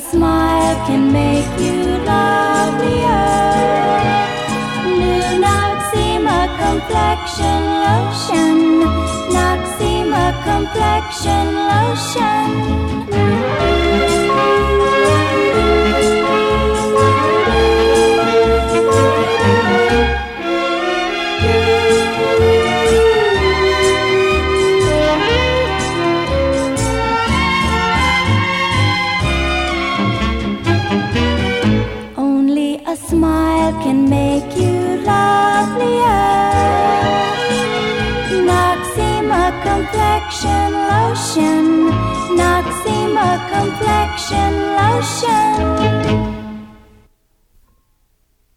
smile can make you lovelier. New Noxema complexion lotion, Noxema complexion lotion. A smile can make you lovelier. Noxema complexion lotion, Noxema complexion lotion.